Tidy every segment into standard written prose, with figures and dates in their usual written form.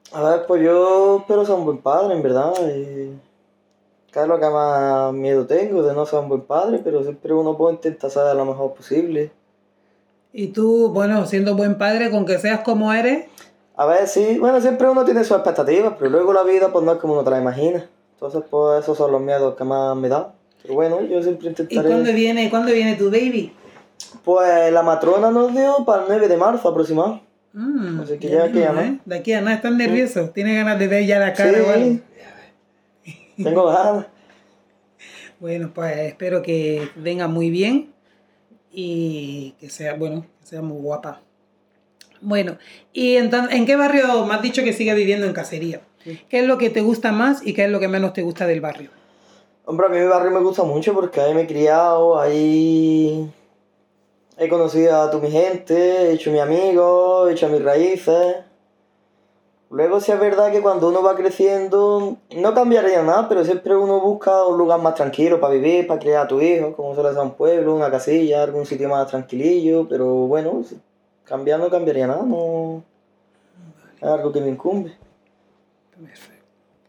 A ver, pues yo espero ser un buen padre, en verdad. Que es lo que más miedo tengo, de no ser un buen padre, pero siempre uno puede intentar ser lo mejor posible. Y tú, bueno, siendo buen padre, con que seas como eres. A ver, sí, bueno, siempre uno tiene sus expectativas, pero luego la vida pues no es como uno te la imagina. Entonces, pues esos son los miedos que más me dan. Pero bueno, yo siempre ¿Y intentaré. cuándo viene tu baby? Pues la matrona nos dio para el 9 de marzo aproximado. Así que Ya ya que ya mismo, no. ¿eh? De aquí a nada, ¿estás nervioso? ¿Tienes ganas de ver ya la cara o algo? Sí, tengo ganas. Bueno, pues espero que venga muy bien y que sea, bueno, que sea muy guapa. Bueno, y entonces, ¿en qué barrio me has dicho que sigue viviendo en Casería? ¿Qué es lo que te gusta más y qué es lo que menos te gusta del barrio? Hombre, a mí mi barrio me gusta mucho porque ahí me he criado, ahí he conocido a toda mi gente, he hecho mis amigos, he hecho mis raíces. Luego sí es verdad que cuando uno va creciendo, no cambiaría nada, pero siempre uno busca un lugar más tranquilo para vivir, para criar a tu hijo, como suele ser un pueblo, una casilla, algún sitio más tranquilillo, pero bueno, cambiar no cambiaría nada, no es algo que me incumbe. Perfecto.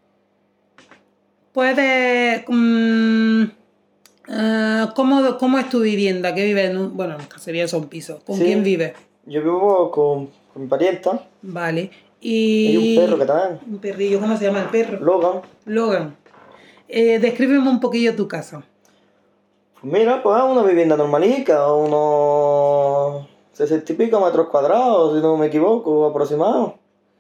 Puedes... ¿cómo es tu vivienda? ¿Qué vives en un... Bueno, en Casería son pisos. ¿Con quién vives? Yo vivo con mi parienta. Vale. Hay un perro que también. Un perrillo, ¿cómo se llama el perro? Logan. Logan. Descríbeme un poquillo tu casa. Pues mira, pues es una vivienda normalica, unos 60 y pico metros cuadrados, si no me equivoco, aproximado.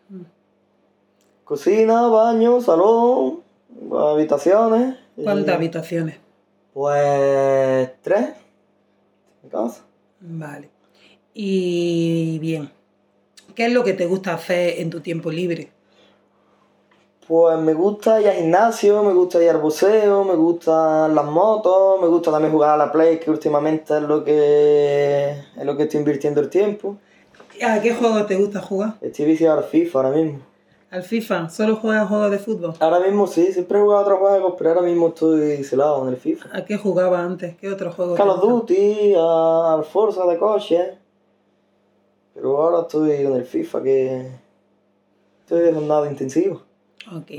Cocina, baño, salón, habitaciones. ¿Cuántas habitaciones? Pues 3 en casa. Vale. Y bien. ¿Qué es lo que te gusta hacer en tu tiempo libre? Pues me gusta ir al gimnasio, me gusta ir al buceo, me gustan las motos, me gusta también jugar a la Play, que últimamente es lo que estoy invirtiendo el tiempo. ¿A qué juegos te gusta jugar? Estoy viciado al FIFA ahora mismo. ¿Al FIFA? ¿Solo juegas juegos de fútbol? Ahora mismo sí, siempre he jugado a otros juegos, pero ahora mismo estoy celado en el FIFA. ¿A qué jugaba antes? ¿Qué otros juegos Call te of gustan? Duty, al Forza de coche. Pero ahora estoy con el FIFA, que estoy de jornada intensiva. Ok.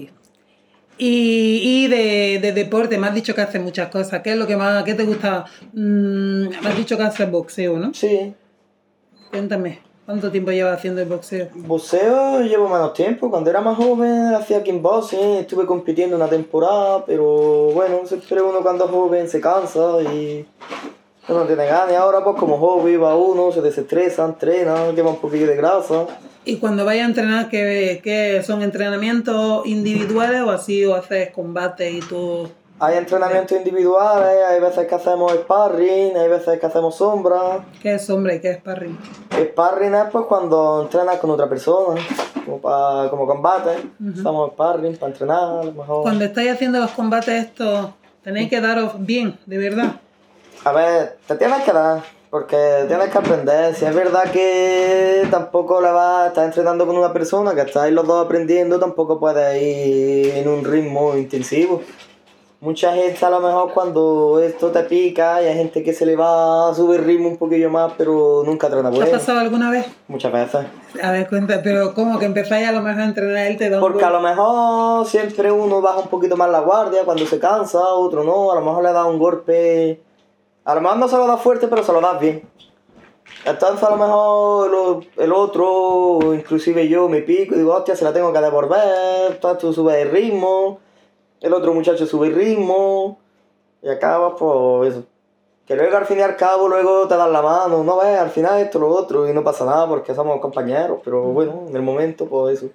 Y de deporte, me has dicho que haces muchas cosas. ¿Qué es lo que más, qué te gusta? Me has dicho que haces boxeo, ¿no? Sí, Cuéntame, ¿cuánto tiempo llevas haciendo el boxeo? boxeo llevo menos tiempo. Cuando era más joven hacía kickboxing, estuve compitiendo una temporada, pero bueno, siempre uno cuando es joven se cansa y uno tiene ganas. Y ahora pues como hobby va uno, se desestresa, entrena, quema un poquillo de grasa. Y cuando vayas a entrenar, ¿qué son entrenamientos individuales o así, o haces combate y tú? Hay entrenamientos individuales, hay veces que hacemos sparring, hay veces que hacemos sombra. ¿Qué es sombra y qué es sparring? Sparring es pues cuando entrenas con otra persona, como combate. Estamos sparring para entrenar, a lo mejor. Cuando estáis haciendo los combates estos, tenéis que daros bien, de verdad. A ver, te tienes que dar, porque tienes que aprender. Si es verdad que tampoco le vas a estar entrenando con una persona, que estáis los dos aprendiendo, tampoco puedes ir en un ritmo intensivo. Mucha gente a lo mejor cuando esto te pica y hay gente que se le va a subir el ritmo un poquillo más, pero nunca entrena ¿Te ha bueno. pasado alguna vez? Muchas veces. A ver, cuenta, pero ¿cómo que empezáis a lo mejor a entrenar él te da un Porque a lo mejor siempre uno baja un poquito más la guardia cuando se cansa, otro no, a lo mejor le da un golpe. A lo mejor no se lo das fuerte, pero se lo das bien. Entonces a lo mejor el otro, o inclusive yo, me pico y digo, hostia, se la tengo que devolver, tú subes el ritmo, el otro muchacho sube el ritmo, y acabas pues eso. Que luego al fin y al cabo luego te dan la mano, no ves, al final esto, lo otro, y no pasa nada porque somos compañeros, pero bueno, en el momento pues eso.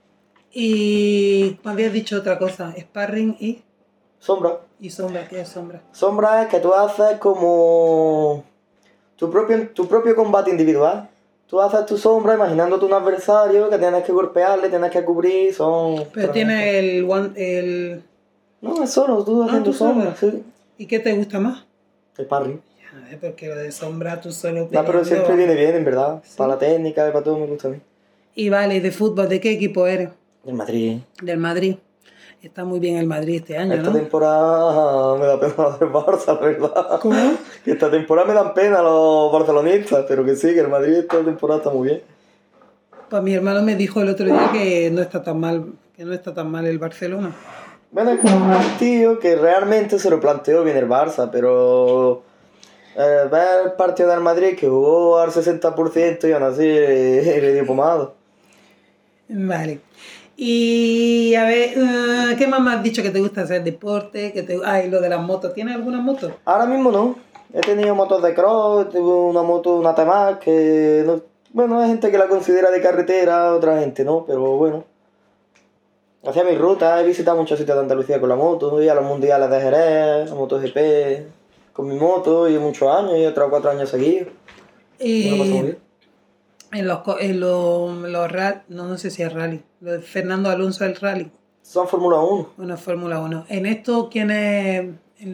Y me habías dicho otra cosa, sparring y Sombra. sombra, ¿qué es sombra? Sombra es que tú haces como tu propio combate individual. Tú haces tu sombra imaginándote un adversario que tienes que golpearle, tienes que cubrir, Pero tiene el... No, es solo, tú haciendo sombra, sí. ¿Y qué te gusta más? El parry. Porque lo de sombra tú solo No, pero peleando. siempre viene bien, en verdad. ¿Sí? Para la técnica, para todo me gusta a mí. Y vale, de fútbol, ¿de qué equipo eres? Del Madrid. Del Madrid. Está muy bien el Madrid este año, Esta ¿no? temporada me da pena los del Barça, la verdad. ¿Cómo? Que esta temporada me dan pena los barcelonistas, pero que sí, que el Madrid esta temporada está muy bien. Pues mi hermano me dijo el otro día que no está tan mal, el Barcelona. Bueno, es como un tío que realmente se lo planteó bien el Barça, pero ver el partido del Madrid que jugó al 60% y aún así le dio pomada. Vale. Y a ver, ¿qué más me has dicho que te gusta hacer deporte? Y lo de las motos. ¿Tienes alguna moto? Ahora mismo no. He tenido motos de cross, tuve una moto, una T-Max, que no, bueno, hay gente que la considera de carretera, otra gente no, pero bueno. Hacía mis rutas, he visitado muchos sitios de Andalucía con la moto, iba a los mundiales de Jerez, a MotoGP, con mi moto, y muchos años, y otros 4 años seguidos. Y me lo paso muy bien. No sé si es rally, lo de Fernando Alonso del rally. Son Fórmula 1. Bueno, Fórmula 1. En esto, ¿quién es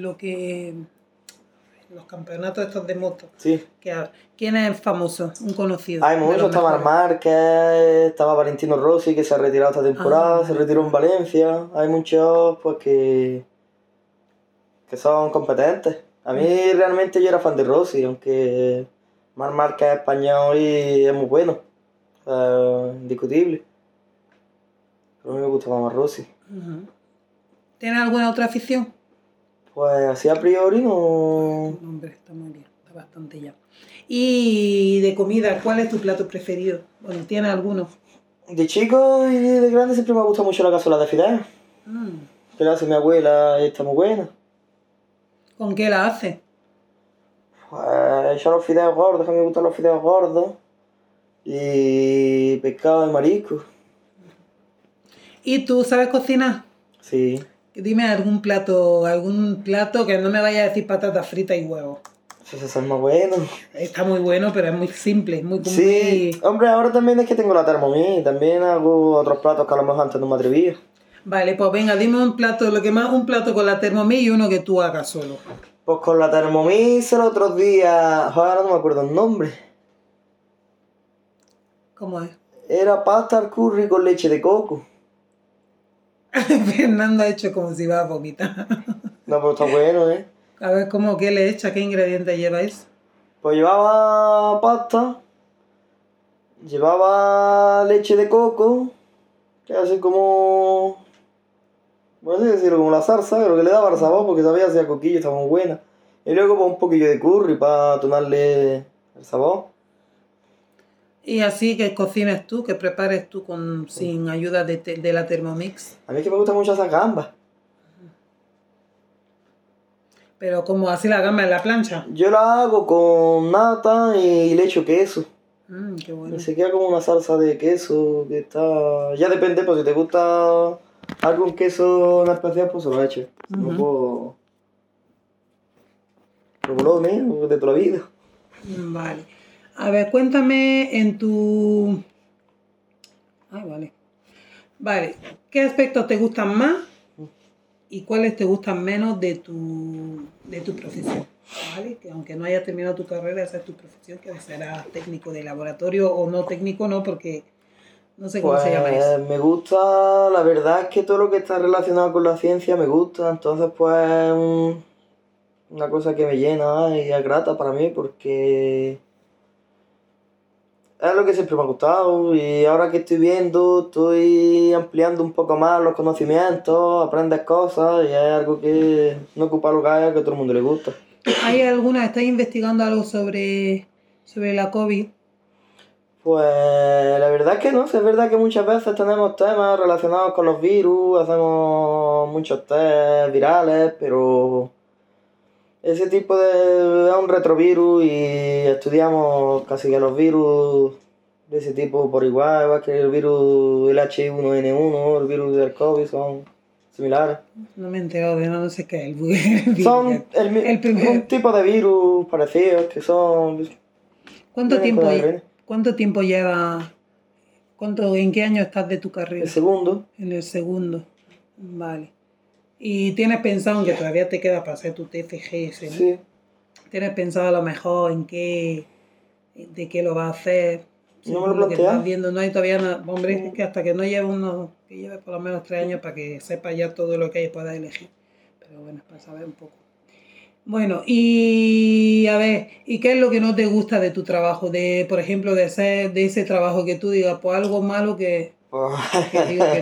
los campeonatos estos de moto? Sí. ¿Quién es famoso? Un conocido. Hay muchos, estaba Marc Márquez, estaba Valentino Rossi, que se ha retirado esta temporada, se retiró en Valencia. Hay muchos pues que son competentes. A mí realmente yo era fan de Rossi, aunque Marc Márquez es español y es muy bueno, indiscutible. Pero a mí me gustaba más Rossi. Uh-huh. ¿Tienes alguna otra afición? Pues así a priori no. Hombre, está muy bien, está bastante ya. Y de comida, ¿cuál es tu plato preferido? Bueno, ¿tienes alguno? De chico y de grande siempre me ha gustado mucho la cazuela de fideos. Que la hace mi abuela y está muy buena. ¿Con qué la hace? Pues yo los fideos gordos, que me gustan los fideos gordos. Y pescado y marisco. ¿Y tú sabes cocinar? Sí. Dime algún plato que no me vaya a decir patatas fritas y huevos. Eso es más bueno. Está muy bueno, pero es muy simple, muy común. Sí, hombre, ahora también es que tengo la Thermomix, también hago otros platos que a lo mejor antes no me atrevía. Vale, pues venga, dime un plato con la Thermomix y uno que tú hagas solo. Pues con la Thermomix el otro día, ahora no me acuerdo el nombre. ¿Cómo es? Era pasta al curry con leche de coco. Fernando ha hecho como si iba a vomitar. No, pero está bueno, ¿eh? A ver, ¿qué le echa? ¿Qué ingredientes lleva eso? Pues llevaba pasta, llevaba leche de coco, que así como, no sé decirlo, como la salsa, pero que le daba el sabor porque sabía hacia coquillo, estaba muy buena. Y luego pues un poquillo de curry para tonarle el sabor. Y así que cocines tú, que prepares tú sin ayuda de la Thermomix. A mí es que me gusta mucho esa gamba. Pero como así la gamba en la plancha. Yo la hago con nata y le echo queso. Qué bueno. Y se queda como una salsa de queso que está... Ya depende, pues si te gusta algún queso en especial, pues se lo eches. No puedo... Provolone, de toda la vida. Vale. A ver, cuéntame en tu... Vale. ¿Qué aspectos te gustan más y cuáles te gustan menos de tu profesión? ¿Vale? Que aunque no hayas terminado tu carrera, esa es tu profesión, que serás técnico de laboratorio o no técnico, no, porque no sé cómo se llama eso. Me gusta, la verdad es que todo lo que está relacionado con la ciencia me gusta, entonces pues una cosa que me llena y es grata para mí porque es lo que siempre me ha gustado y ahora que estoy viendo, estoy ampliando un poco más los conocimientos, aprendes cosas y es algo que no ocupa lugar que a todo el mundo le gusta. ¿Estás investigando algo sobre la COVID? Pues la verdad es que no, es verdad que muchas veces tenemos temas relacionados con los virus, hacemos muchos test virales, pero ese tipo de es un retrovirus y estudiamos casi que los virus de ese tipo por igual que el virus del H1N1, el virus del COVID, son similares. No me he enterado de nada, no sé qué es el virus. Son un tipo de virus parecidos que son... ¿Cuánto tiempo lleva? ¿En qué año estás de tu carrera? El segundo. En el segundo. Vale. ¿Y tienes pensado en que todavía te queda para hacer tu TFG? ¿No? Sí. ¿Tienes pensado a lo mejor de qué lo vas a hacer? No me lo planteas. Estás viendo, no hay todavía nada. Hombre, es que hasta que no lleve por lo menos 3 años para que sepas ya todo lo que hay y puedas elegir. Pero bueno, es para saber un poco. Bueno, y a ver, ¿y qué es lo que no te gusta de tu trabajo? De, por ejemplo, de ese trabajo que tú digas, pues algo malo que digo que